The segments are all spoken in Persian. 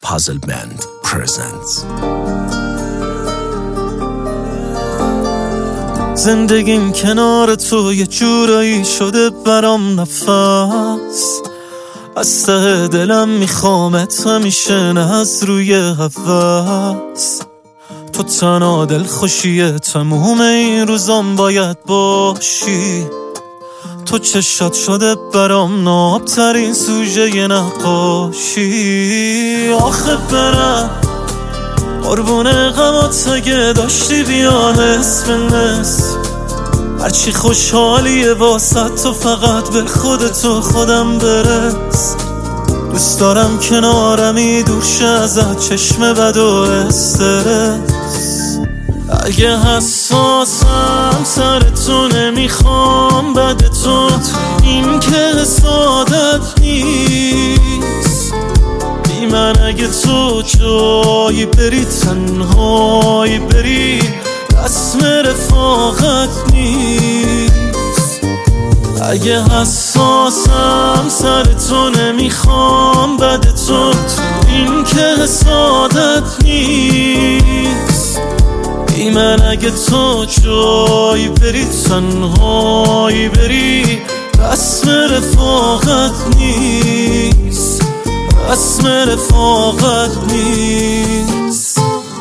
Puzzle Band presents. زندگیم کنار تو یه جورایی شده برام نفس، از ته دلم میخوامت همیشه، نه از روی هوس. تو تنها دلخوشی تموم این روزام باید باشی، تو چشات شده برام نابترین سوژه نقاشی. آخه برم قربون غمات اگه داشتی بیا نصف نصف، هرچی خوشحالیه واسه تو فقط به خودتو خودم برس. دوست دارم کنارمی دور شه ازت چشم بد و استرس. اگه حساسم سر تو نمیخوام بد تو، این که سعادت نیست. بی من اگه تو جایی بری تنهایی بری، رسم رفاقت نیست. اگه حساسم سر تو نمیخوام بد تو، این که سعادت نیست. بی من اگه تو جایی بری تنهایی بری، رسم رفاقت نیست، رسم رفاقت نیست.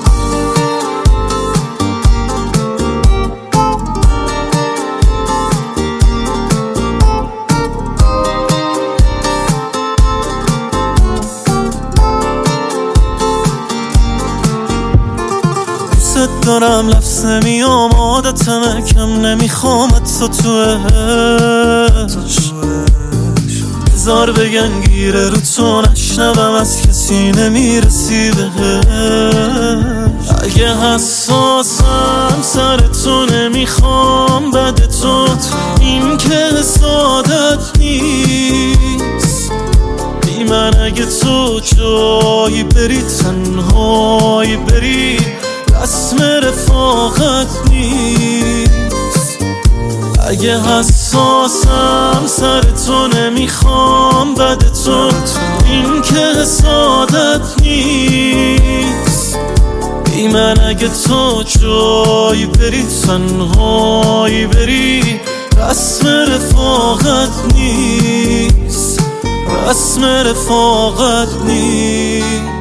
دارم لفظ نمیام عادتمه، کم نمیخوامت تو عشق. بذار بگن گیره رو تو نشنوم، از کسی نمیرسی بهش. اگه حساسم سر تو نمیخوام بد تو، این که سعادت نیست. بی من اگه تو جایی بری تنهایی بری، رسم رفاقت نیست. اگه حساسم سر تو نمیخوام بد تو، این که سعادت نیست. بی من اگه تو جایی بری تنهایی بری، رسم رفاقت نیست، رسم رفاقت نیست.